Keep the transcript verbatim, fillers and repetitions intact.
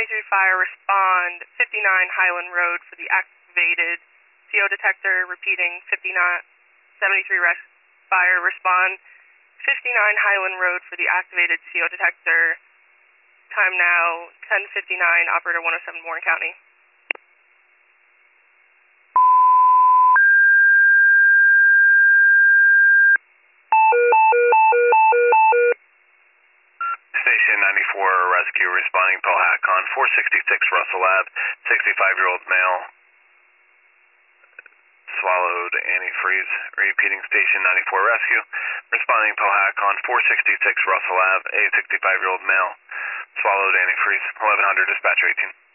seventy-three Fire, respond fifty-nine Highland Road for the activated C O detector, repeating fifty-nine, seventy-three Fire, respond fifty-nine Highland Road for the activated C O detector. Time now, ten fifty-nine, operator one oh seven, Warren County. Station ninety-four Rescue responding Powhatan, four sixty-six Russell Ave, sixty-five-year-old male, swallowed antifreeze. Repeating Station ninety-four Rescue, responding Powhatan, four sixty-six Russell Ave, a sixty-five-year-old male, swallowed antifreeze. eleven hundred, dispatcher eighteen.